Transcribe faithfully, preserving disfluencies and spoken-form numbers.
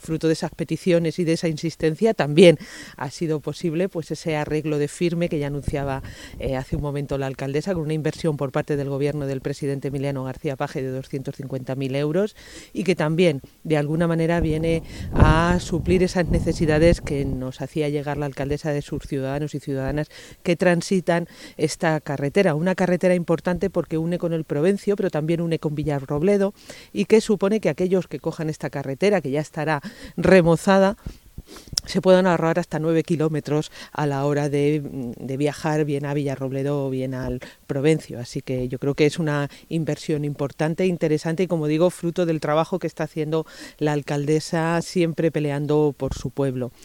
Fruto de esas peticiones y de esa insistencia también ha sido posible pues ese arreglo de firme que ya anunciaba eh, hace un momento la alcaldesa, con una inversión por parte del gobierno del presidente Emiliano García Paje de doscientos cincuenta mil euros y que también de alguna manera viene a suplir esas necesidades que nos hacía llegar la alcaldesa de sus ciudadanos y ciudadanas que transitan esta carretera, una carretera importante porque une con el Provencio, pero también une con Villarrobledo y que supone que aquellos que cojan esta carretera, que ya estará remozada, se puedan ahorrar hasta nueve kilómetros a la hora de, de viajar bien a Villarrobledo o bien al Provencio. Así que yo creo que es una inversión importante, interesante y, como digo, fruto del trabajo que está haciendo la alcaldesa, siempre peleando por su pueblo.